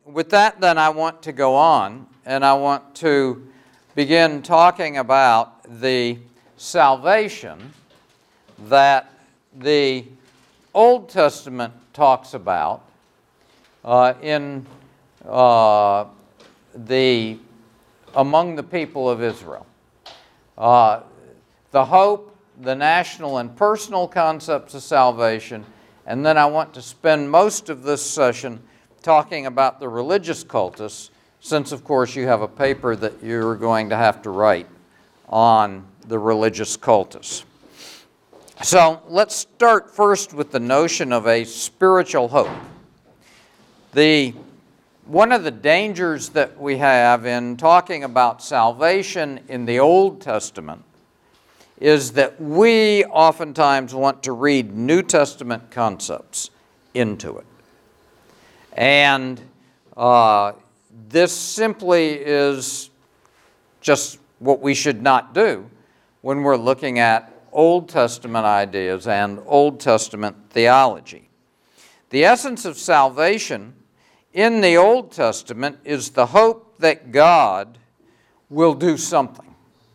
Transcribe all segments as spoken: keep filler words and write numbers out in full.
with that, then, I want to go on, and I want to begin talking about the salvation that the Old Testament talks about uh, in uh, the among the people of Israel. Uh, the hope, the national and personal concepts of salvation, and then I want to spend most of this session talking about the religious cultus, since, of course, you have a paper that you're going to have to write on the religious cultus. So let's start first with the notion of a spiritual hope. The, one of the dangers that we have in talking about salvation in the Old Testament is that we oftentimes want to read New Testament concepts into it. And uh, this simply is just what we should not do when we're looking at Old Testament ideas and Old Testament theology. The essence of salvation in the Old Testament is the hope that God will do something.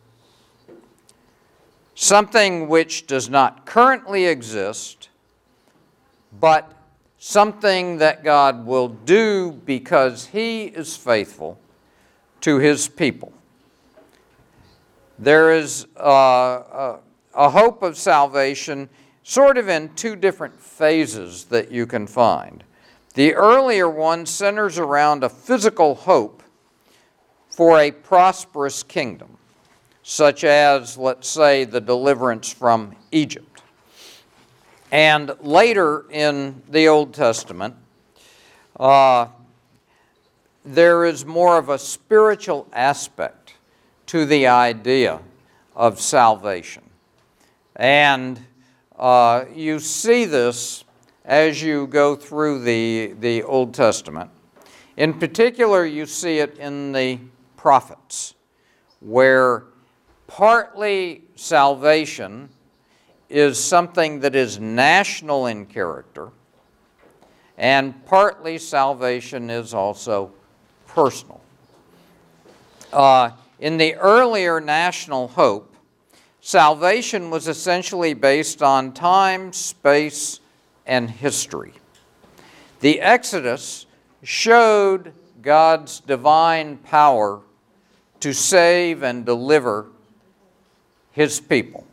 Something which does not currently exist, but something that God will do because He is faithful to His people. There is uh, a, a hope of salvation sort of in two different phases that you can find. The earlier one centers around a physical hope for a prosperous kingdom, such as, let's say, the deliverance from Egypt. And later in the Old Testament, uh, there is more of a spiritual aspect to the idea of salvation. And uh, you see this as you go through the, the Old Testament. In particular, you see it in the prophets, where partly salvation is something that is national in character, and partly salvation is also personal. Uh, in the earlier national hope, salvation was essentially based on time, space, and history. The Exodus showed God's divine power to save and deliver His people.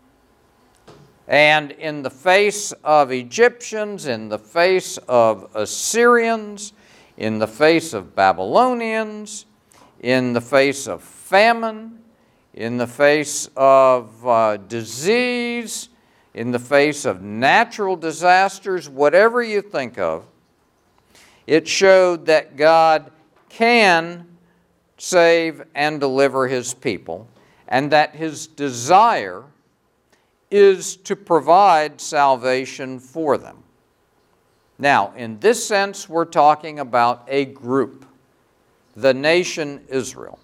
And in the face of Egyptians, in the face of Assyrians, in the face of Babylonians, in the face of famine, in the face of uh, disease, in the face of natural disasters, whatever you think of, it showed that God can save and deliver His people, and that His desire is to provide salvation for them. Now, in this sense, we're talking about a group, the nation Israel.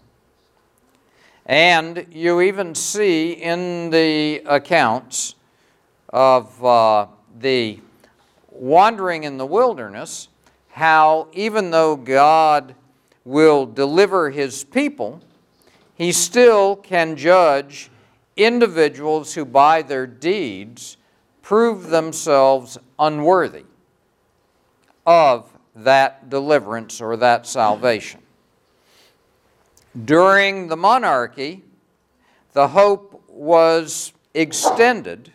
And you even see in the accounts of uh, the wandering in the wilderness how even though God will deliver His people, He still can judge individuals who by their deeds prove themselves unworthy of that deliverance or that salvation. During the monarchy, the hope was extended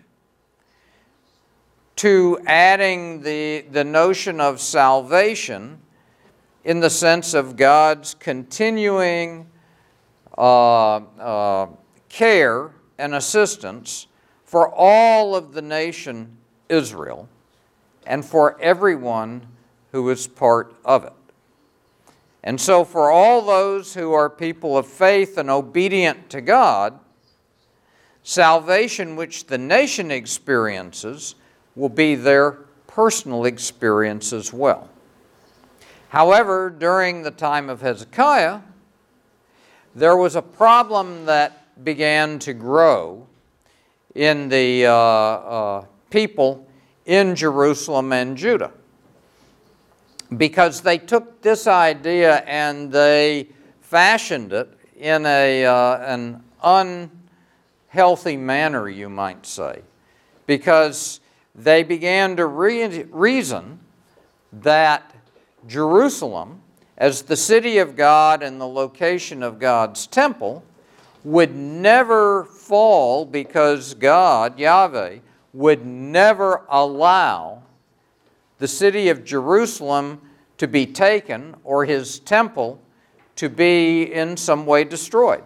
to adding the, the notion of salvation in the sense of God's continuing uh, uh, care and assistance for all of the nation Israel and for everyone who is part of it. And so for all those who are people of faith and obedient to God, salvation which the nation experiences will be their personal experience as well. However, during the time of Hezekiah, there was a problem that began to grow in the uh, uh, people in Jerusalem and Judah. because they took this idea and they fashioned it in a, uh, an unhealthy manner, you might say, because they began to re- reason that Jerusalem, as the city of God and the location of God's temple, would never fall because God, Yahweh, would never allow the city of Jerusalem to be taken or his temple to be in some way destroyed.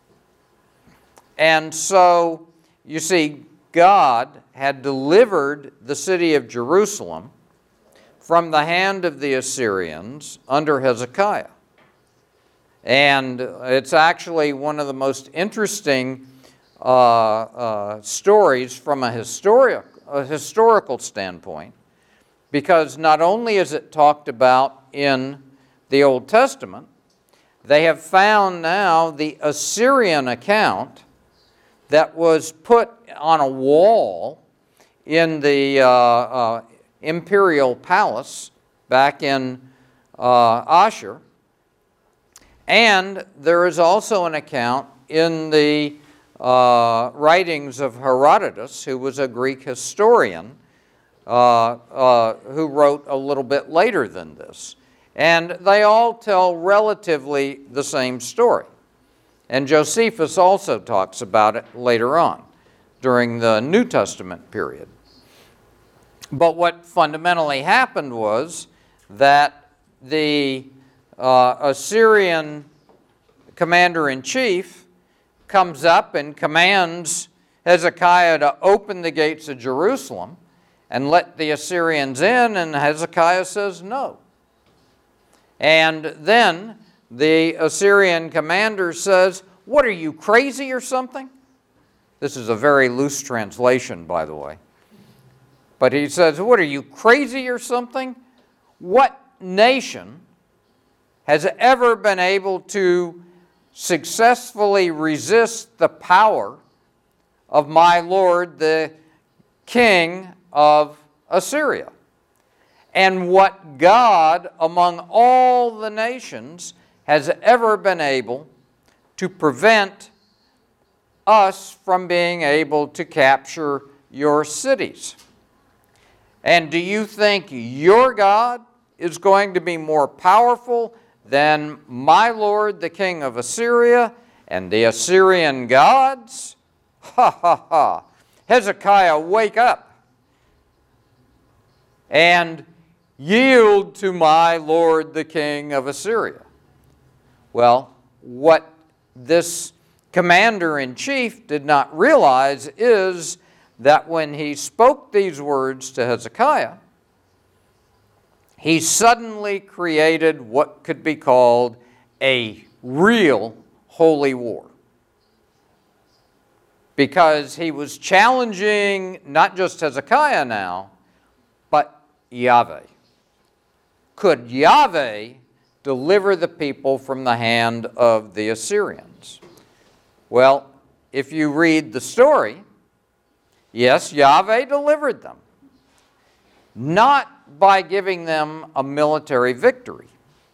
And so, you see, God had delivered the city of Jerusalem from the hand of the Assyrians under Hezekiah. And it's actually one of the most interesting uh, uh, stories from a, historic, a historical standpoint, because not only is it talked about in the Old Testament, they have found now the Assyrian account that was put on a wall in the uh, uh, imperial palace back in uh, Ashur. And there is also an account in the uh, writings of Herodotus, who was a Greek historian, uh, uh, who wrote a little bit later than this. And they all tell relatively the same story. And Josephus also talks about it later on, during the New Testament period. But what fundamentally happened was that the uh, Assyrian commander-in-chief comes up and commands Hezekiah to open the gates of Jerusalem and let the Assyrians in, and Hezekiah says no. And then the Assyrian commander says, "What, are you crazy or something?" This is a very loose translation, by the way. But he says, "What, are you crazy or something? What nation has ever been able to successfully resist the power of my lord, the king of Assyria? And what God among all the nations has ever been able to prevent us from being able to capture your cities? And do you think your God is going to be more powerful than my lord, the king of Assyria, and the Assyrian gods? Ha ha ha. Hezekiah, wake up and yield to my lord, the king of Assyria. Well, what this commander-in-chief did not realize is that when he spoke these words to Hezekiah, he suddenly created what could be called a real holy war. Because he was challenging not just Hezekiah now, but Yahweh. Could Yahweh deliver the people from the hand of the Assyrians? Well, if you read the story, yes, Yahweh delivered them. Not by giving them a military victory,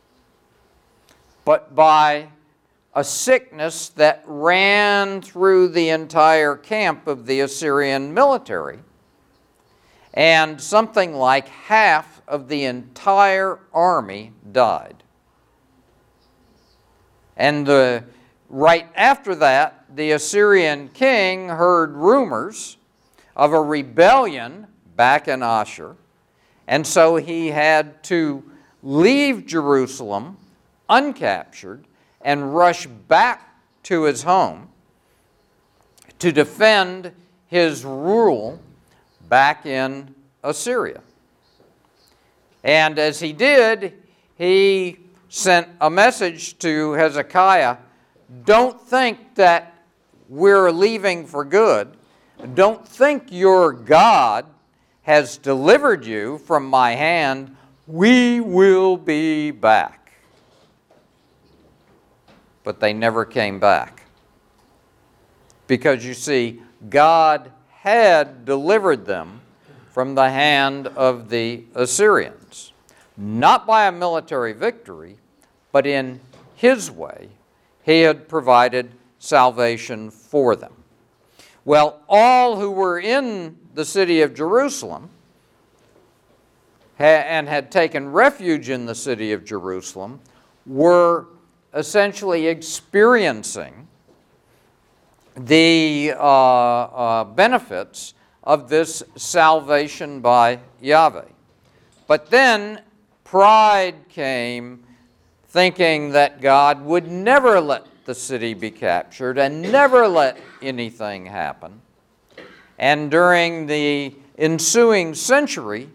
but by a sickness that ran through the entire camp of the Assyrian military, and something like half of the entire army died. And the, right after that, the Assyrian king heard rumors of a rebellion back in Ashur, and so he had to leave Jerusalem uncaptured and rush back to his home to defend his rule back in Assyria. And as he did, he sent a message to Hezekiah: don't think that we're leaving for good. Don't think your God has delivered you from my hand. We will be back. But they never came back. Because you see, God had delivered them from the hand of the Assyrians. not by a military victory, but in His way, He had provided salvation for them. Well, all who were in the city of Jerusalem ha- and had taken refuge in the city of Jerusalem were essentially experiencing the uh, uh, benefits of this salvation by Yahweh. But then pride came, thinking that God would never let the city be captured and never let anything happen. And during the ensuing century,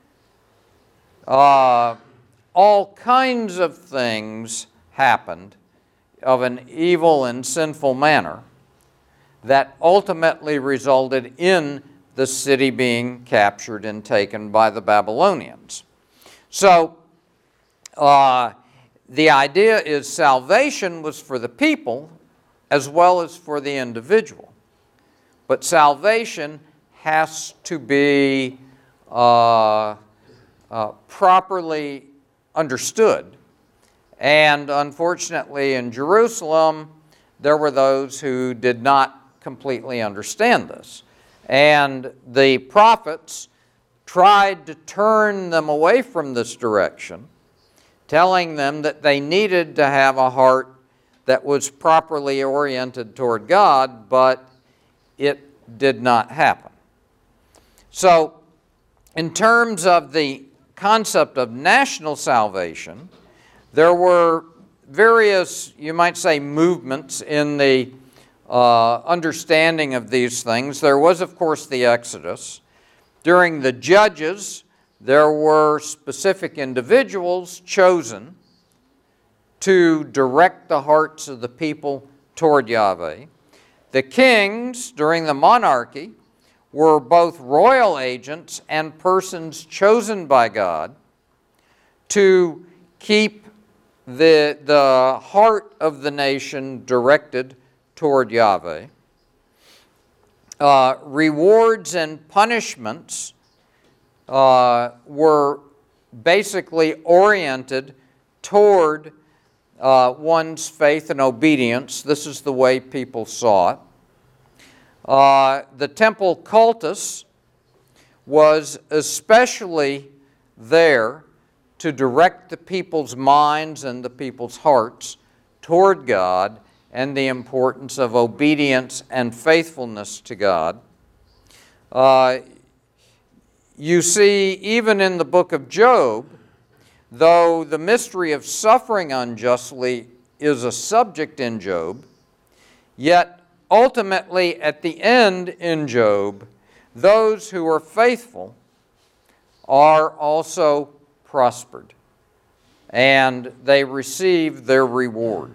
uh, all kinds of things happened of an evil and sinful manner that ultimately resulted in the city being captured and taken by the Babylonians. So, uh, the idea is salvation was for the people as well as for the individual. But salvation has to be uh, uh, properly understood. And unfortunately, in Jerusalem, there were those who did not completely understand this. And the prophets tried to turn them away from this direction, telling them that they needed to have a heart that was properly oriented toward God, but it did not happen. So, in terms of the concept of national salvation, there were various, you might say, movements in the uh, understanding of these things. There was, of course, the Exodus. During the Judges, there were specific individuals chosen to direct the hearts of the people toward Yahweh. The kings, during the monarchy, were both royal agents and persons chosen by God to keep the, the heart of the nation directed toward Yahweh. Uh, rewards and punishments uh, were basically oriented toward uh, one's faith and obedience. This is the way people saw it. Uh, the temple cultus was especially there to direct the people's minds and the people's hearts toward God and the importance of obedience and faithfulness to God. Uh, you see, even in the book of Job, though the mystery of suffering unjustly is a subject in Job, yet ultimately at the end in Job, those who are faithful are also prospered, and they receive their reward.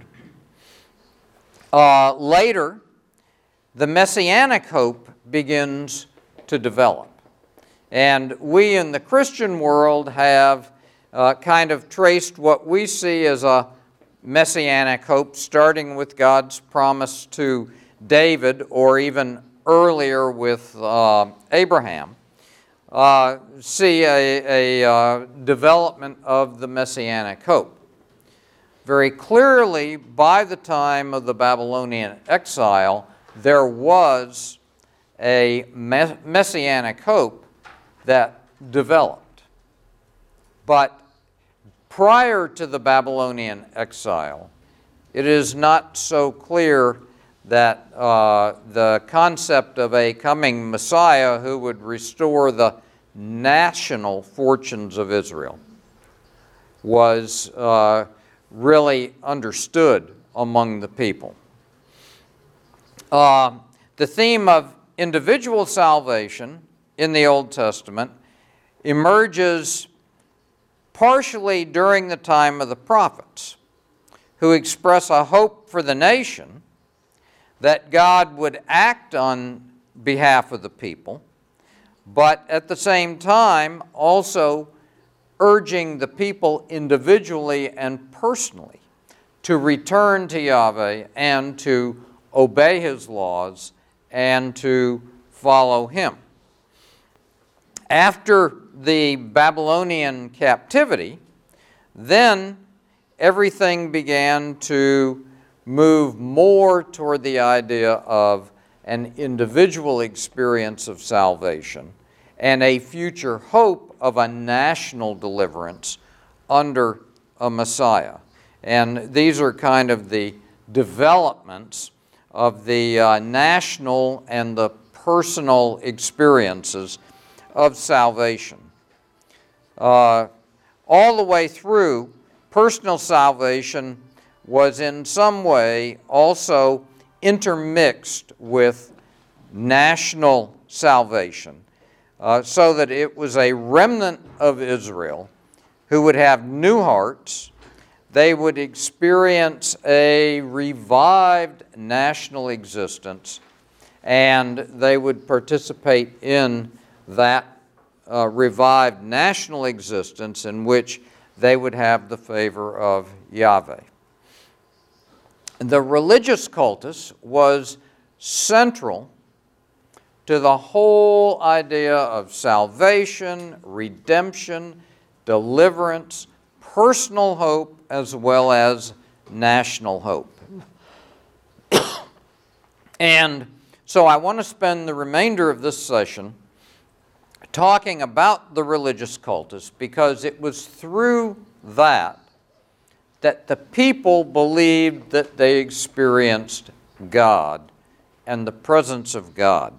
Uh, later, the Messianic hope begins to develop. And we in the Christian world have uh, kind of traced what we see as a Messianic hope, starting with God's promise to David, or even earlier with uh, Abraham. Uh, see a, a uh, development of the Messianic hope. Very clearly, by the time of the Babylonian exile, there was a messianic hope that developed. But prior to the Babylonian exile, it is not so clear that uh, the concept of a coming Messiah who would restore the national fortunes of Israel was uh, really understood among the people. Uh, the theme of individual salvation in the Old Testament emerges partially during the time of the prophets, who express a hope for the nation that God would act on behalf of the people, but at the same time also urging the people individually and personally to return to Yahweh and to obey His laws and to follow Him. After the Babylonian captivity, then everything began to move more toward the idea of an individual experience of salvation and a future hope of a national deliverance under a Messiah. And these are kind of the developments of the uh, national and the personal experiences of salvation. Uh, all the way through, personal salvation was in some way also intermixed with national salvation, uh, so that it was a remnant of Israel who would have new hearts. They would experience a revived national existence, and they would participate in that uh, revived national existence in which they would have the favor of Yahweh. The religious cultus was central to the whole idea of salvation, redemption, deliverance, personal hope, as well as national hope. And so I want to spend the remainder of this session talking about the religious cultus, because it was through that that the people believed that they experienced God and the presence of God.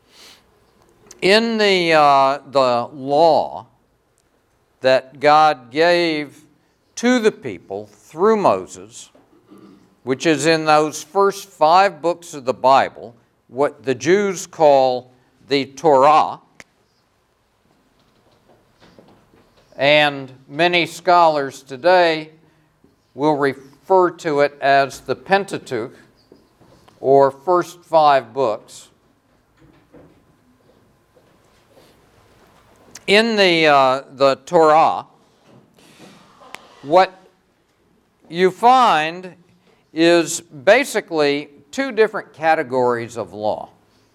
In the, uh, the law that God gave to the people through Moses, which is in those first five books of the Bible, what the Jews call the Torah, and many scholars today will refer to it as the Pentateuch, or first five books. In the, uh, the Torah, what you find is basically two different categories of law.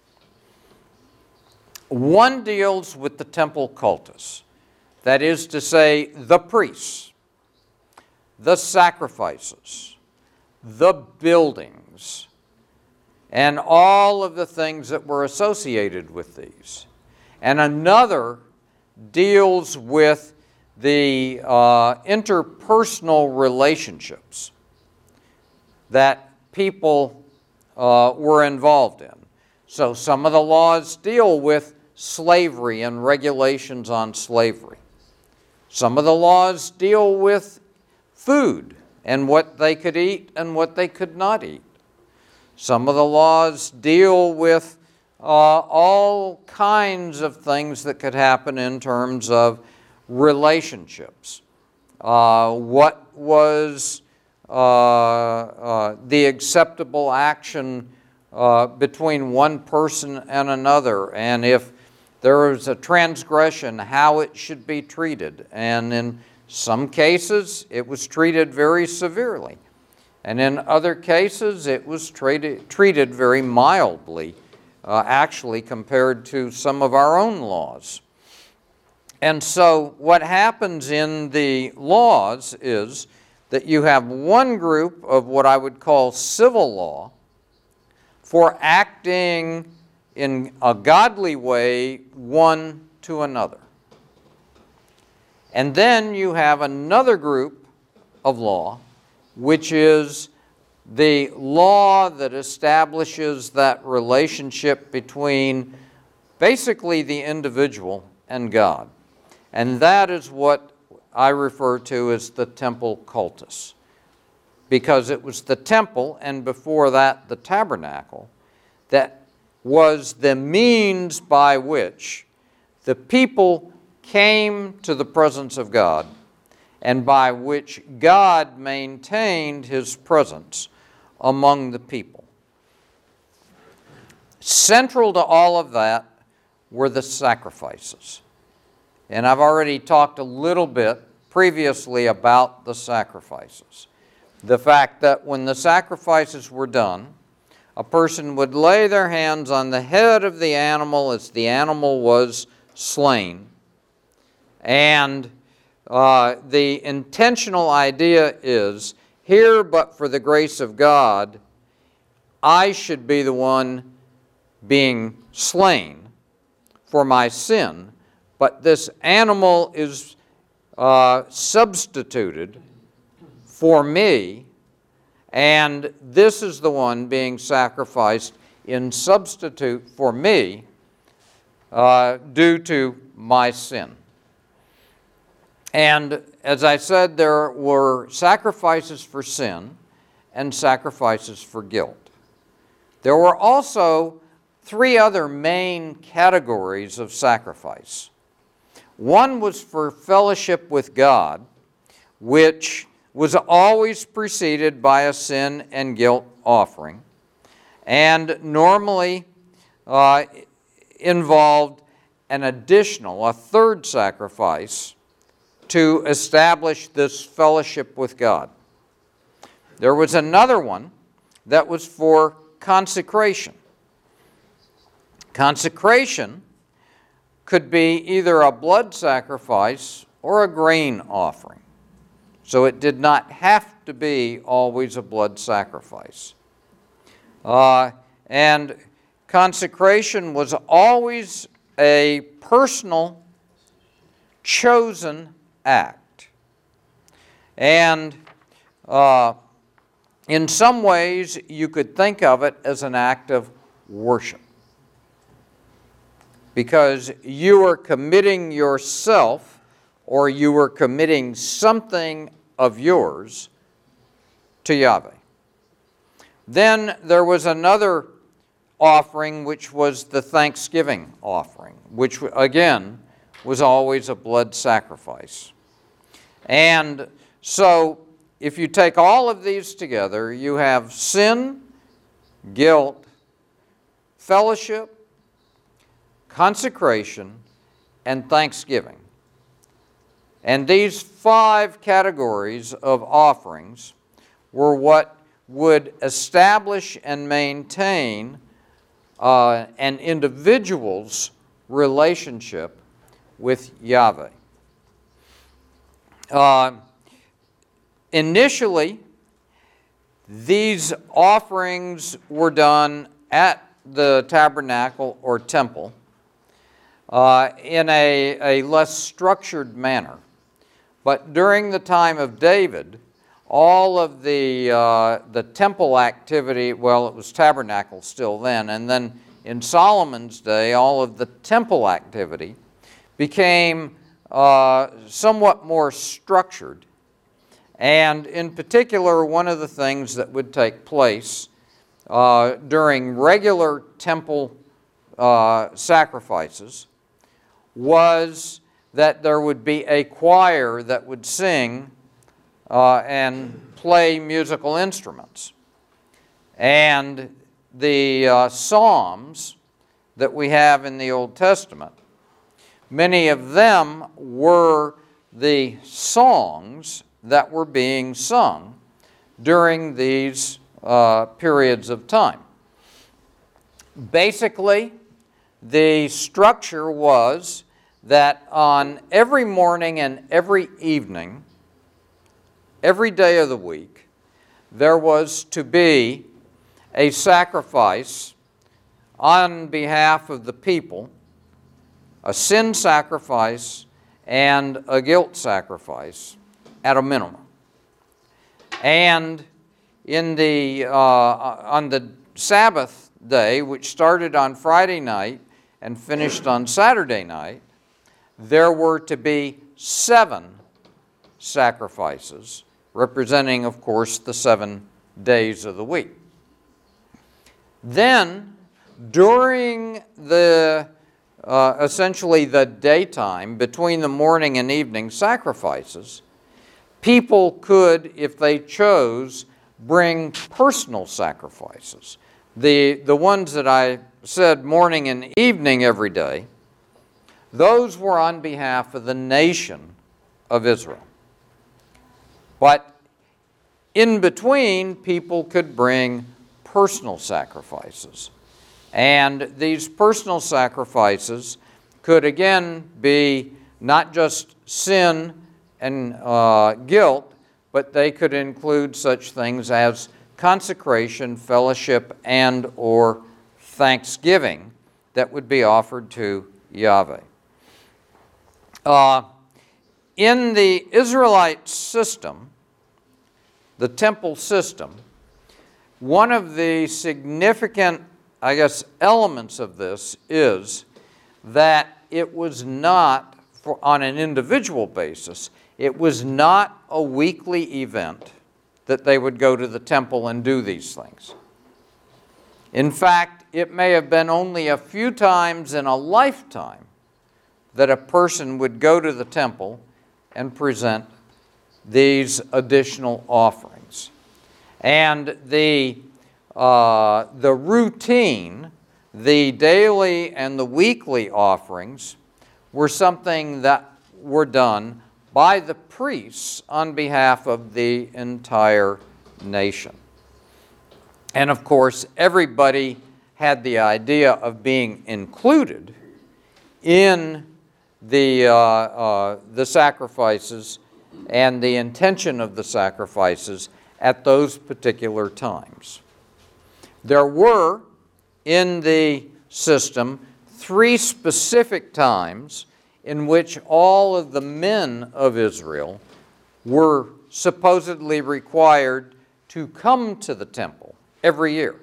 One deals with the temple cultus, that is to say, the priests, the sacrifices, the buildings, and all of the things that were associated with these. And another deals with the uh, interpersonal relationships that people uh, were involved in. So some of the laws deal with slavery and regulations on slavery. Some of the laws deal with food and what they could eat and what they could not eat. Some of the laws deal with uh, all kinds of things that could happen in terms of relationships. Uh, what was uh, uh, the acceptable action uh, between one person and another, and if there was a transgression, how it should be treated. And in some cases, it was treated very severely. And in other cases, it was treated, treated very mildly, uh, actually, compared to some of our own laws. And so what happens in the laws is that you have one group of what I would call civil law for acting in a godly way one to another. And then you have another group of law, which is the law that establishes that relationship between basically the individual and God. And that is what I refer to as the temple cultus, because it was the temple, and before that the tabernacle, that was the means by which the people came to the presence of God, and by which God maintained His presence among the people. Central to all of that were the sacrifices. And I've already talked a little bit previously about the sacrifices. The fact that when the sacrifices were done, a person would lay their hands on the head of the animal as the animal was slain, And uh, the intentional idea is, here but for the grace of God, I should be the one being slain for my sin, but this animal is uh, substituted for me, and this is the one being sacrificed in substitute for me uh, due to my sin. And as I said, there were sacrifices for sin and sacrifices for guilt. There were also three other main categories of sacrifice. One was for fellowship with God, which was always preceded by a sin and guilt offering, and normally uh, involved an additional, a third sacrifice to establish this fellowship with God. There was another one that was for consecration. Consecration could be either a blood sacrifice or a grain offering. So it did not have to be always a blood sacrifice. Uh, and consecration was always a personal, chosen act. And uh, in some ways, you could think of it as an act of worship, because you are committing yourself, or you are committing something of yours to Yahweh. Then there was another offering, which was the thanksgiving offering, which again was always a blood sacrifice. And so if you take all of these together, you have sin, guilt, fellowship, consecration, and thanksgiving. And these five categories of offerings were what would establish and maintain uh, an individual's relationship with Yahweh. Uh, initially, these offerings were done at the tabernacle or temple uh, in a, a less structured manner. But during the time of David, all of the, uh, the temple activity, well, it was tabernacle still then, and then in Solomon's day, all of the temple activity became uh, somewhat more structured. And in particular, one of the things that would take place uh, during regular temple uh, sacrifices was that there would be a choir that would sing uh, and play musical instruments. And the uh, psalms that we have in the Old Testament, many of them were the songs that were being sung during these uh, periods of time. Basically, the structure was that on every morning and every evening, every day of the week, there was to be a sacrifice on behalf of the people, a sin sacrifice and a guilt sacrifice at a minimum. And in the, uh, on the Sabbath day, which started on Friday night and finished on Saturday night, there were to be seven sacrifices, representing, of course, the seven days of the week. Then, during the, uh, essentially the daytime, between the morning and evening sacrifices, people could, if they chose, bring personal sacrifices. The, the ones that I said morning and evening every day, those were on behalf of the nation of Israel. But in between, people could bring personal sacrifices. And these personal sacrifices could again be not just sin and uh, guilt, but they could include such things as consecration, fellowship, and or thanksgiving that would be offered to Yahweh. Uh, in the Israelite system, the temple system, one of the significant, I guess, elements of this is that it was not, for, on an individual basis, it was not a weekly event that they would go to the temple and do these things. In fact, it may have been only a few times in a lifetime that a person would go to the temple and present these additional offerings. And the, uh, the routine, the daily and the weekly offerings, were something that were done by the priests on behalf of the entire nation. And of course, everybody had the idea of being included in the, uh, uh, the sacrifices and the intention of the sacrifices at those particular times. There were, in the system, three specific times in which all of the men of Israel were supposedly required to come to the temple every year.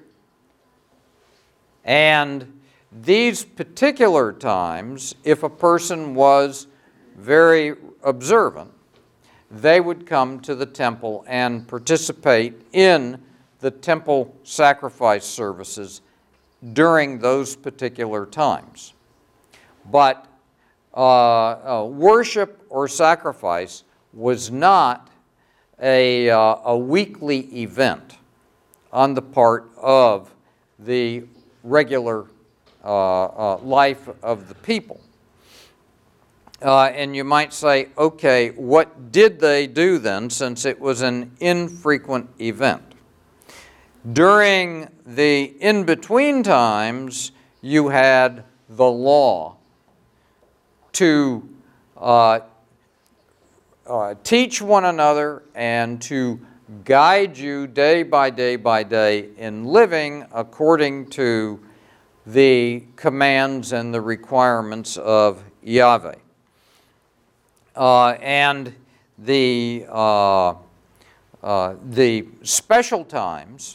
And these particular times, if a person was very observant, they would come to the temple and participate in the temple sacrifice services during those particular times. But uh, uh, worship or sacrifice was not a, uh, a weekly event on the part of the regular uh, uh, life of the people. Uh, and you might say, okay, what did they do then, since it was an infrequent event? During the in-between times, you had the law to uh, uh, teach one another and to guide you day by day by day in living according to the commands and the requirements of Yahweh. Uh, and the, uh, uh, the special times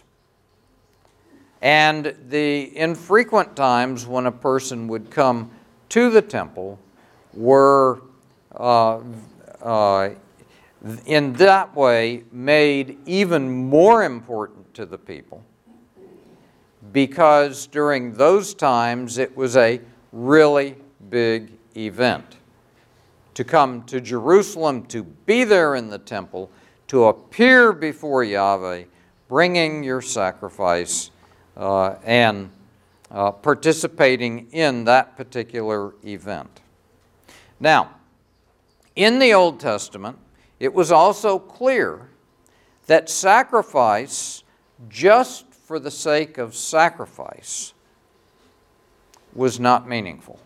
and the infrequent times when a person would come to the temple were uh, uh, in that way made even more important to the people, because during those times it was a really big event to come to Jerusalem, to be there in the temple, to appear before Yahweh, bringing your sacrifice uh, and uh, participating in that particular event. Now, in the Old Testament, it was also clear that sacrifice, just for the sake of sacrifice, was not meaningful.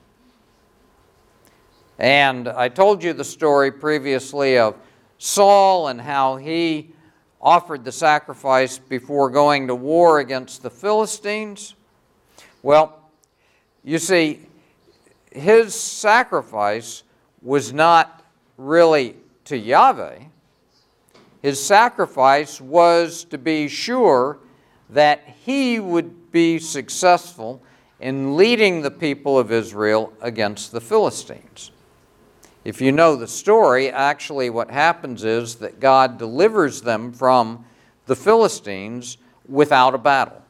And I told you the story previously of Saul and how he offered the sacrifice before going to war against the Philistines. Well, you see, his sacrifice was not really to Yahweh. His sacrifice was to be sure that he would be successful in leading the people of Israel against the Philistines. If you know the story, actually what happens is that God delivers them from the Philistines without a battle.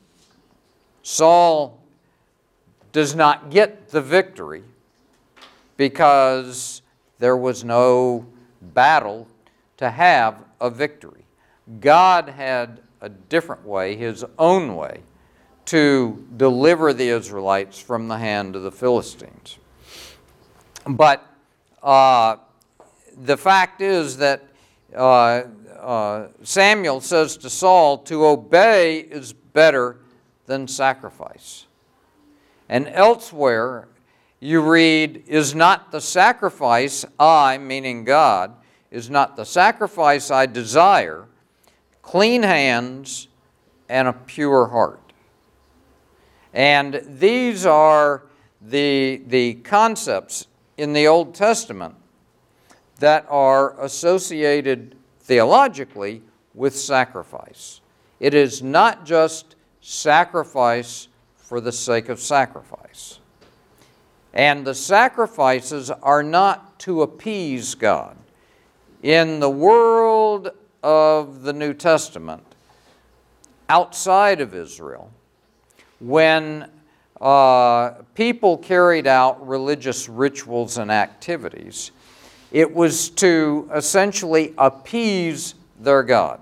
Saul does not get the victory because there was no battle to have a victory. God had a different way, his own way, to deliver the Israelites from the hand of the Philistines. But uh, the fact is that uh, uh, Samuel says to Saul, to obey is better than sacrifice. And elsewhere, you read, is not the sacrifice I, meaning God, is not the sacrifice I desire, clean hands and a pure heart. And these are the, the concepts in the Old Testament that are associated theologically with sacrifice. It is not just sacrifice for the sake of sacrifice. And the sacrifices are not to appease God. In the world of the New Testament, outside of Israel, when uh, people carried out religious rituals and activities, it was to essentially appease their God,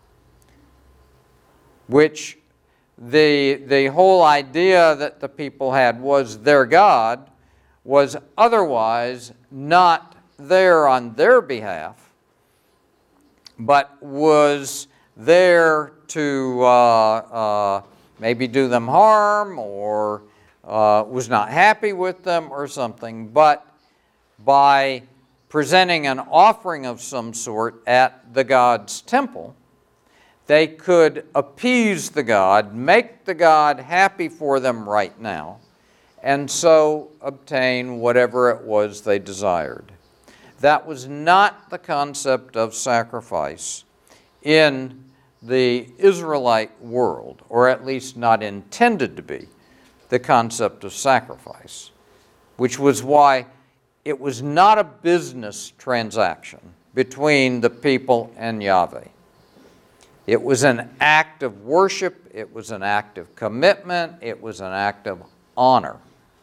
which the, the whole idea that the people had was their God was otherwise not there on their behalf, but was there to uh, uh, maybe do them harm, or uh, was not happy with them or something. But by presenting an offering of some sort at the God's temple, they could appease the God, make the God happy for them right now, and so obtain whatever it was they desired. That was not the concept of sacrifice in the Israelite world, or at least not intended to be the concept of sacrifice, which was why it was not a business transaction between the people and Yahweh. It was an act of worship, it was an act of commitment, it was an act of honor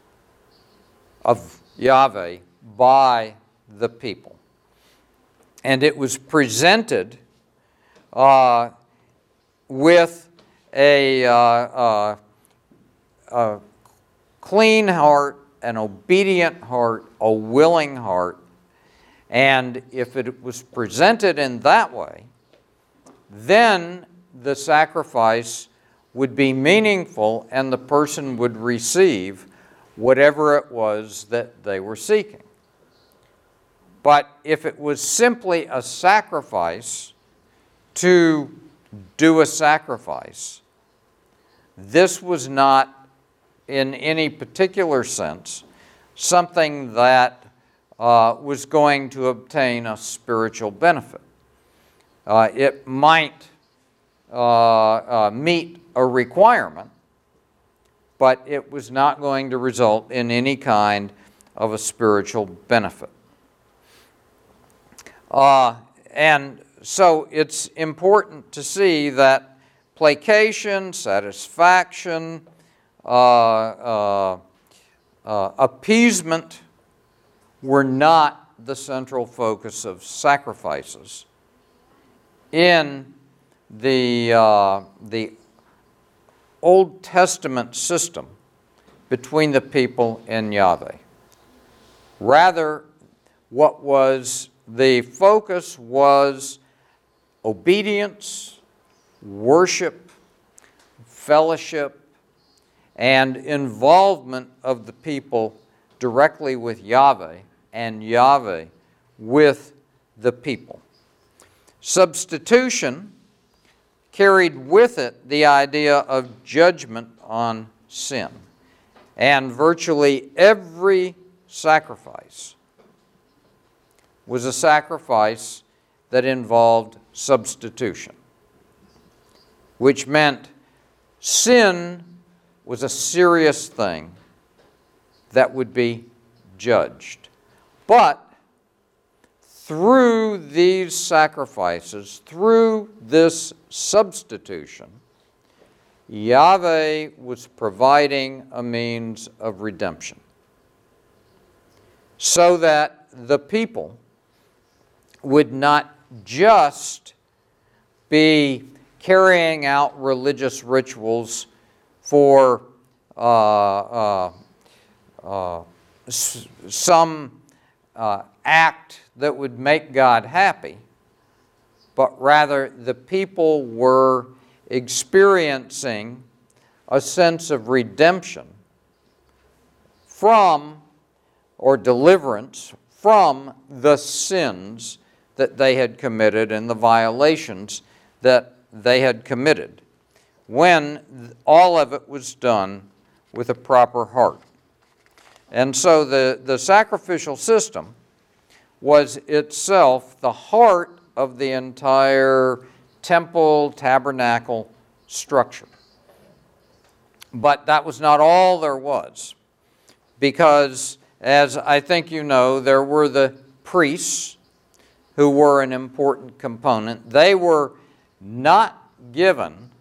of Yahweh by the people. And it was presented uh, with a, uh, uh, a clean heart, an obedient heart, a willing heart. And if it was presented in that way, then the sacrifice would be meaningful and the person would receive whatever it was that they were seeking. But if it was simply a sacrifice to do a sacrifice, this was not, in any particular sense, something that uh, was going to obtain a spiritual benefit. Uh, it might uh, uh, meet a requirement, but it was not going to result in any kind of a spiritual benefit. Uh, and so it's important to see that placation, satisfaction, uh, uh, uh, appeasement were not the central focus of sacrifices in the, uh, the Old Testament system between the people and Yahweh. Rather, what was the focus was obedience, worship, fellowship, and involvement of the people directly with Yahweh and Yahweh with the people. Substitution carried with it the idea of judgment on sin. And virtually every sacrifice was a sacrifice that involved substitution, which meant sin was a serious thing that would be judged. But through these sacrifices, through this substitution, Yahweh was providing a means of redemption so that the people would not just be carrying out religious rituals for uh, uh, uh, s- some uh, act that would make God happy, but rather the people were experiencing a sense of redemption from or deliverance from the sins that they had committed and the violations that they had committed, when all of it was done with a proper heart. And so the, the sacrificial system was itself the heart of the entire temple, tabernacle structure. But that was not all there was, because, as I think you know, there were the priests who were an important component. They were not given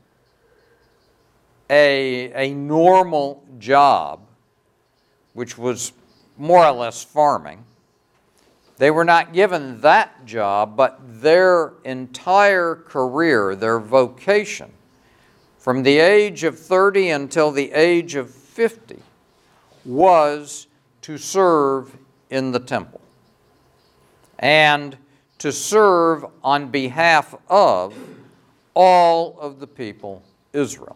a, a normal job, which was more or less farming. They were not given that job, but their entire career, their vocation, from the age of thirty until the age of fifty, was to serve in the temple and to serve on behalf of all of the people Israel.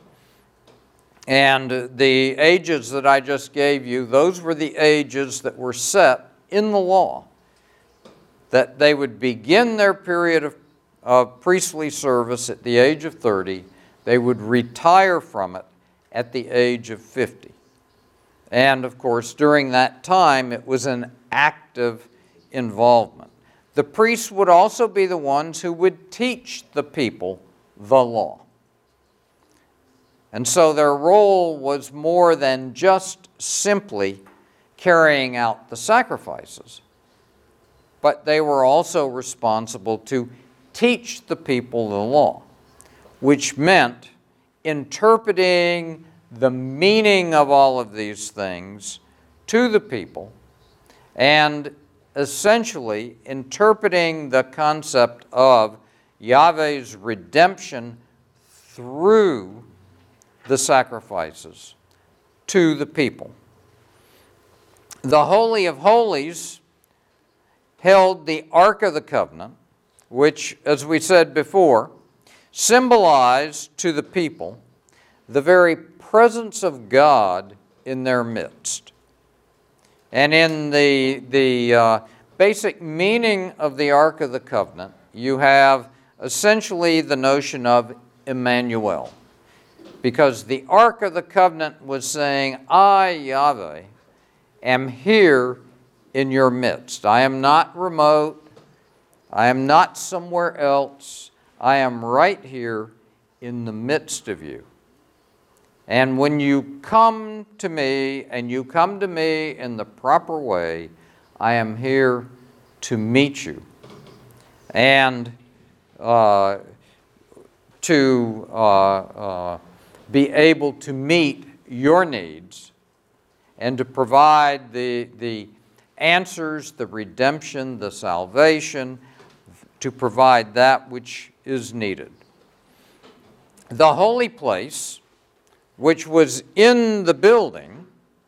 And the ages that I just gave you, those were the ages that were set in the law, that they would begin their period of, of priestly service at the age of thirty. They would retire from it at the age of fifty. And of course, during that time, it was an active involvement. The priests would also be the ones who would teach the people the law. And so their role was more than just simply carrying out the sacrifices, but they were also responsible to teach the people the law, which meant interpreting the meaning of all of these things to the people and essentially interpreting the concept of Yahweh's redemption through the sacrifices to the people. The Holy of Holies held the Ark of the Covenant, which, as we said before, symbolized to the people the very presence of God in their midst. And in the, the uh, basic meaning of the Ark of the Covenant, you have essentially the notion of Emmanuel. Because the Ark of the Covenant was saying, I, Yahweh, am here in your midst. I am not remote. I am not somewhere else. I am right here in the midst of you. And when you come to me, and you come to me in the proper way, I am here to meet you and uh, to uh, uh, be able to meet your needs and to provide the, the answers, the redemption, the salvation, to provide that which is needed. The holy place, which was in the building,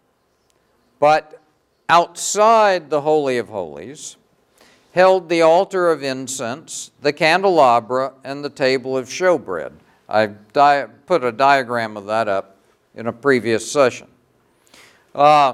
but outside the Holy of Holies, held the altar of incense, the candelabra, and the table of showbread. I di- put a diagram of that up in a previous session. Uh,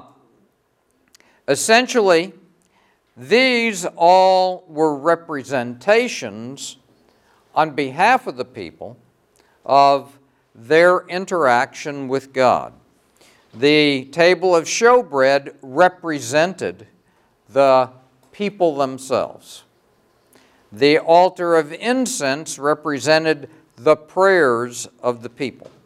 essentially, these all were representations on behalf of the people of their interaction with God. The table of showbread represented the people themselves. The altar of incense represented the prayers of the people.